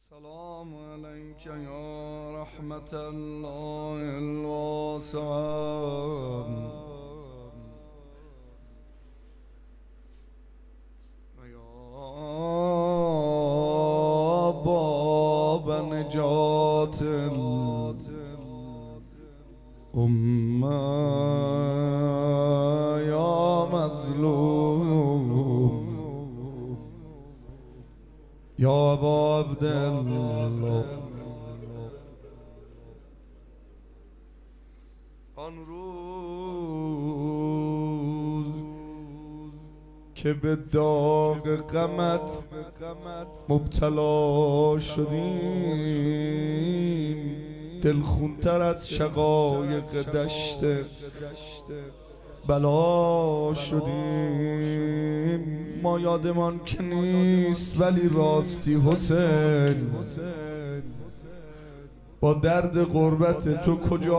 السلام عليك يا رحمة الله الواسعة ويا باب نجاة الأمة يا مظلوم يا ابا عبدالله. آن روز که به داغ غمت مبتلا شدیم، دلخونتر از شقایق دشت بلا شدیم. ما یادمان که نیست ولی راستی حسین، با درد غربت تو کجا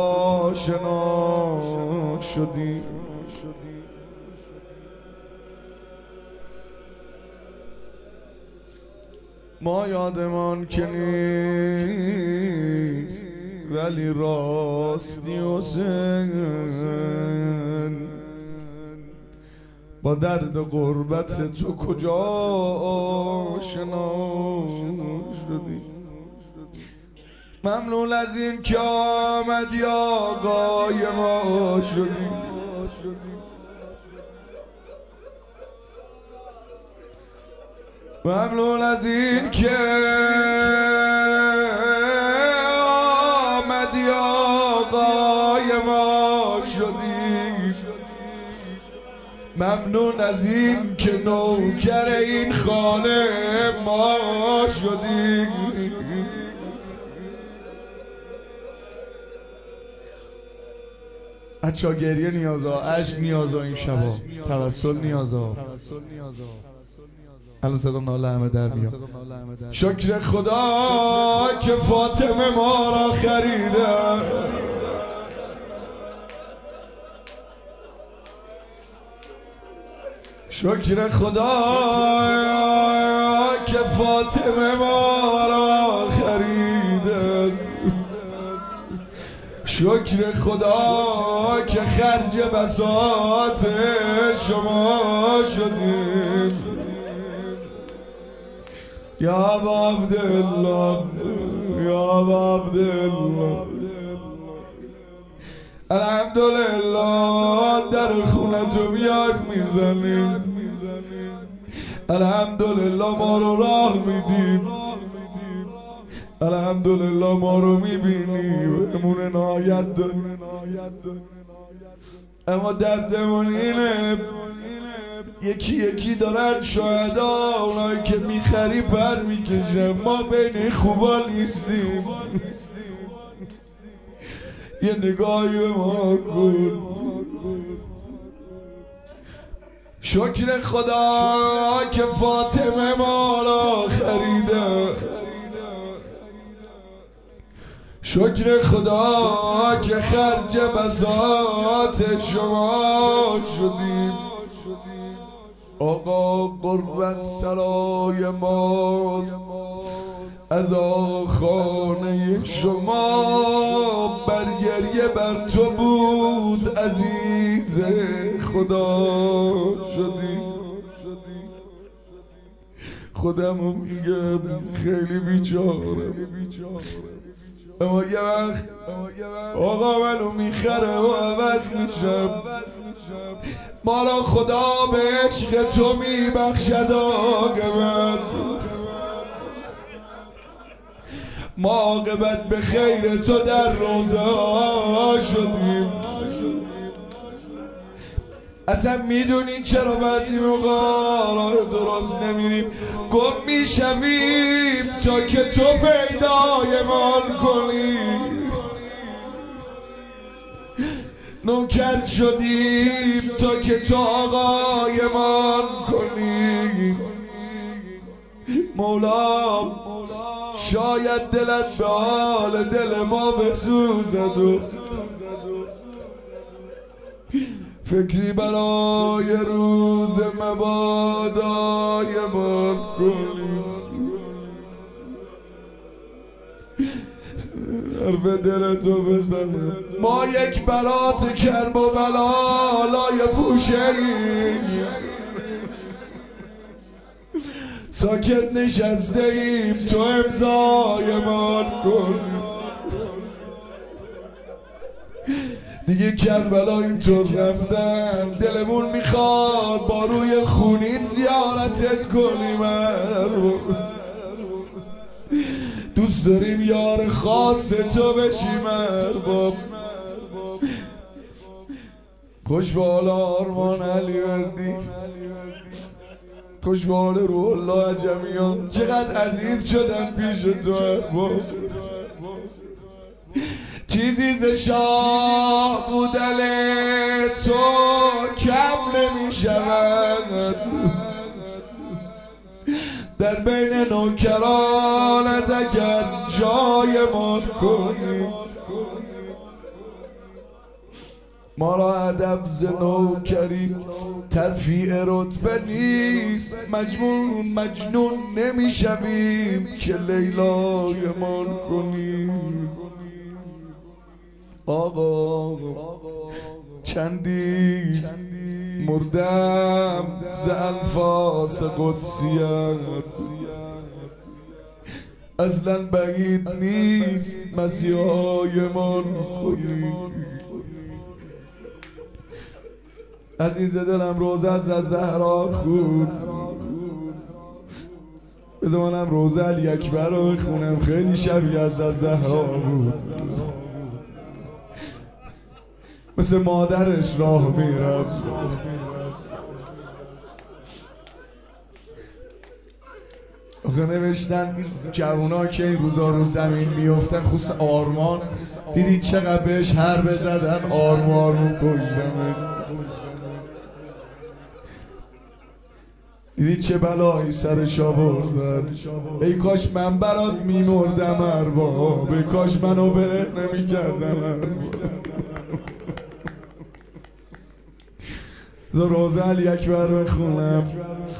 آشنا شدیم. ما یادمان که نیست ولی راستی حسین، با درد غربت تو کجا آشنا شدی. ممنون از این که آمدی آقای ما شدی. ممنون از این که آمدی آقای ما شدی. ممنون از این که نوکر این خانه ما شدی. بچه‌ها گریه نیازا، عشق نیازا، این شبا توسل نیازا. الان صدا ناله همه در میاد. شکر خدا که فاطمه ما را خریده. شکر خدا که فاطمه ما را خریده. شکر خدا که خرج بساط شما شدیم. یا ابا عبدالله یا ابا عبدالله. الحمدلله در خونه تو بیاک میزنیم. الحمدلله ما رو راه میدیم. الحمدلله ما رو میبینیم. امون عنایت داریم. اما دردمون اینه یکی یکی دارن شهدا، اونایی که میخری پر میکشن. ما بین خوبا نیستیم. یه نگاهی به ما کن. شکر خدا که فاطمه ما را خریده. شکر خدا که خرج بساط شما شدیم. آقا قربت سرای ماست از خانه شما. برگریه بر تو بود عزیز خدا شدی. خودمو میگم خیلی بیچاره. اما یه وقت آقا منو میخره و عوض میشم. ما را خدا به عشق تو میبخشد عاقبت. ما عاقبت به خیر تو در روزه ها شدیم. اصلا میدونین چرا بعضی موقع راه درست نمیریم؟ گم میشویم تا که تو پیدایمان کنی. نوکر شدیم تا که تو آقایمان کنی. مولا شاید دلت به حال دل ما بسوزد و فکری برای روز مبادای من کنی. حرف دلتو بزنم. ما یک برات کرب و بلا لای پوشه ساکت نشسته ایم تو امضای مان کن. دیگه کربلا اینطور رفتن دلمون میخواد با روی خونین زیارتت کنیم. دوست داریم یار خاص تو بشیم ارباب. خوش به حال آرمان علی وردی، خوش به حال روح الله جمیان. چقدر عزیز شدن پیش تو ارباب. چیزی ز شاه بودن تو کم نمی شود. در بین نوکرانت اگر جای ما کنی. ما را هدف ز نوکری ترفیع رتبه نیست. مجنون نمی شویم که لیلای ما کنیم. آقا چندیست مردم ز انفاس قدسیت. اصلا بعید نیست مسیحای من خونی. عزیز دلم روزه از زهرا خون. بذار منم روزه علی اکبر رو بخونم. خیلی شبیه از زهرا بود. مثل مادرش راه میرفت. آخه نوشتن جوونا که این روزا رو زمین میفتن خصوص آرمان دیدید چقدر بهش حربه زدن. آرمون کشتن. دیدید چه بلایی سرش آوردن. ای کاش من برات میمردم ارباب. ای کاش منو بره نمیکردم ارباب. روزه علی اکبر بخونم.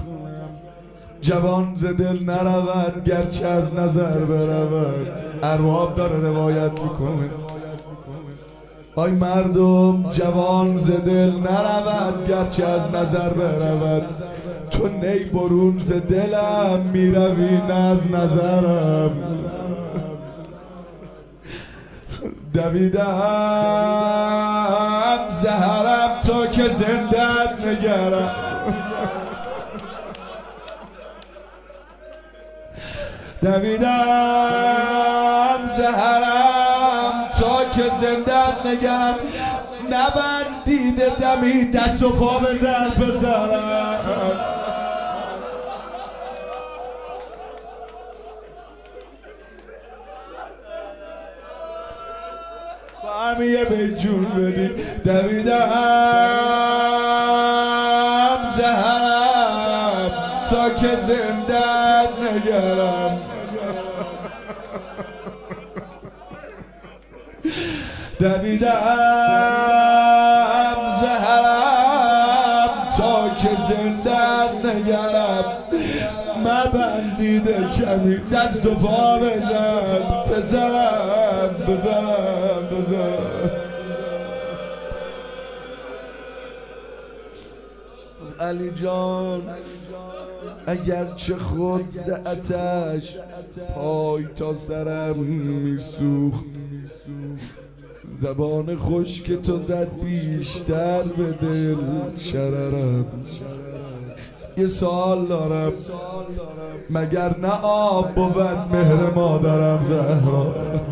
جوان ز دل نرود گرچه از نظر برود. ارباب داره روایت میکنه. آی مردم جوان ز دل نرود گرچه از نظر برود. تو نی برون ز دلم میروی نه از نظرم. دویدم زهرم تا که زندت نگرم. دویدم زهرم تا که زندت نگرم. نبندیده دمی دست و پا بزن پسرم. همیه به جون بدی. دویدم زهرم تا که زندت نگرم. دویدم زهرم تا که زندت نگرم. مبندیده کمی دست و پا بزن پسرم. بزن علی جان اگرچه خود ز آتش پای تا سرم میسوخت. زبان خشک تو زد بیشتر به دل شررم. یه سوال دارم مگر نه آب بود مهر مادرم زهرا؟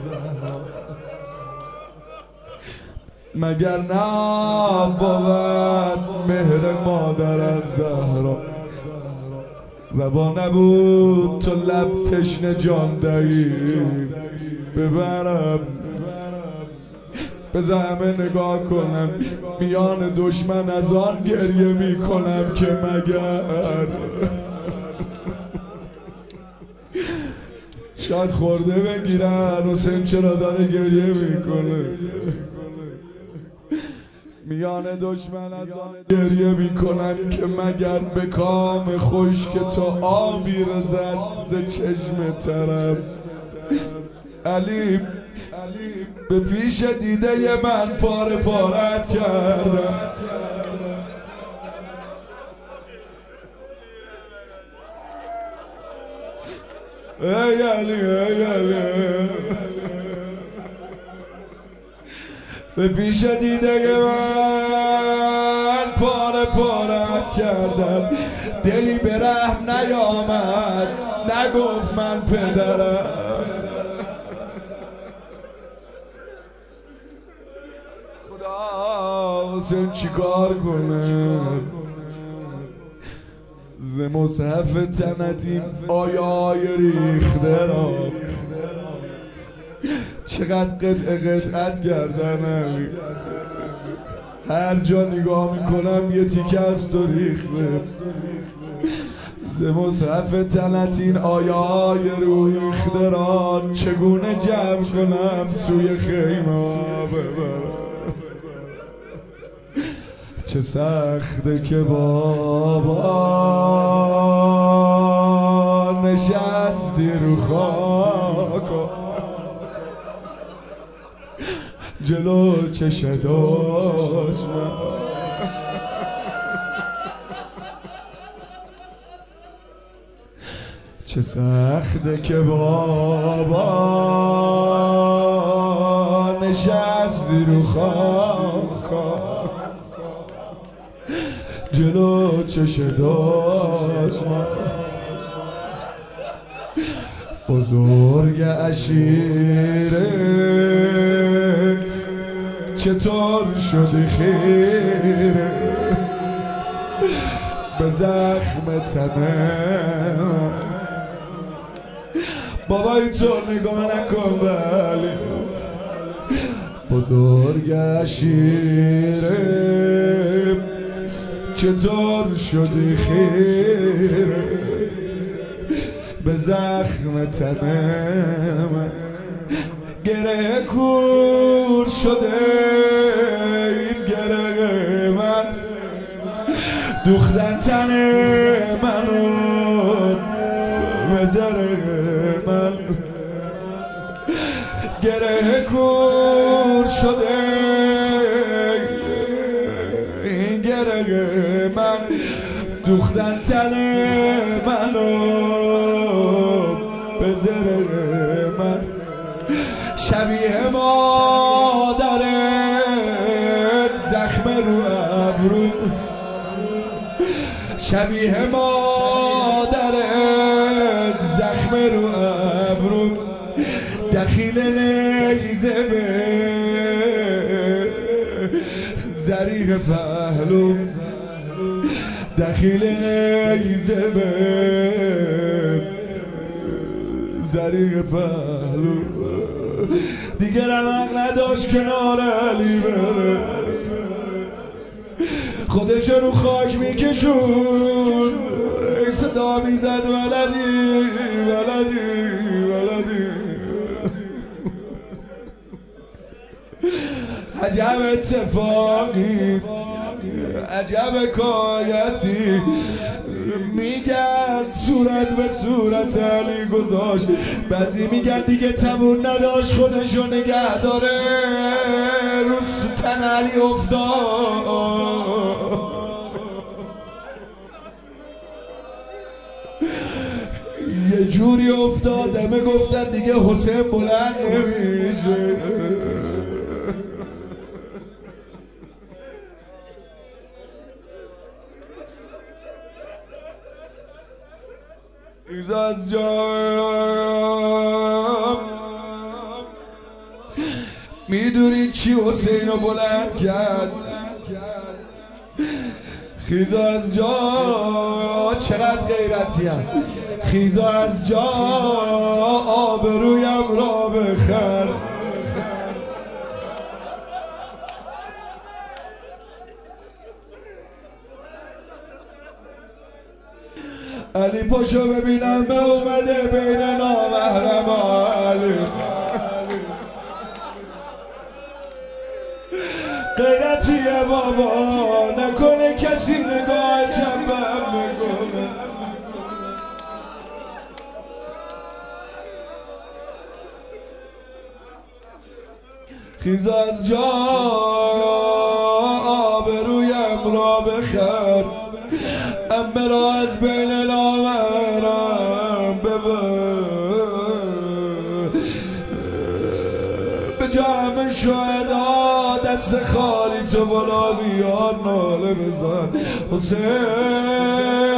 مگر نه آب بود مهر مادرم زهرا؟ روا نبود تو لب تشنه جان دهی ببرم. بذار همه نگاه کنم میان دشمن از آن گریه میکنم که مگر شاید خورده بگیرن. حسین چرا داره گریه میکنه؟ میان دشمن از آن گریه میکنم که مگر به کام خشک تو آبی رسد ز چشم ترم. علی به پیش دیده من پاره پارت کردم. ای علی ای علی به پیش دیده من پاره پارت کردم. دلی به رحم نیامد نگفت من پدرم. خدا حسین چی کار کنه ز مصحف تنتیم آیای ریخته را چقدر قطعت کردن علی. هر جا نگاه میکنم یه تیکه از تو ریخته. ز مصحف تنتین آیای ریخته را چگونه جمع کنم سوی خیمه ببرم. چه سخته که بابا نشستی رو خاک جلو چشم داشت من. چه سخته که بابا نشستی رو خاک جلو چشم داشت من. بزرگ عشیره چطور شدی خیره به زخم تنم. بابای تو نگاه نکن ولی بزرگ عشیره چطور شدی خیره به زخم تنم. گره کور شده این گره من دوختن تن منو به زره من. گره کور شده این گره من دوختن تن منو به زره من. شبیه مادرت زخم رو ابرو شبیه مادرت زخم رو ابرو دخیل نیزه به زریق پهلو دخیل نیزه به زریق پهلو. دیگر رمق نداشت کنار علی بره خودش رو خاک میکشون صدا میزد ولدی ولدی ولدی. عجب اتفاقی عجب حکایتی میگن صورت به صورت علی گذاشت. بعضی میگن دیگه تمون نداشت خودشو نگه داره رو تن علی افتاد. یه جوری افتاد همه گفتن دیگه حسین بلند نمیشه. خیز از جام میدونی چی حسین رو بلند کرد. خیز از جا چقدر غیرتی هم. خیز از جا آبرویم را بخر. علی پاشو ببینم به اومده بین نامحرم علی. غیرتیه بابا نکنه کسی نگاه چنبم میکنه. خیز از جا آبرویم را بخر، امه را از بین نامرم ببر، به جمع شهدا دست خالی تو بالا بیار ناله بزن حسین.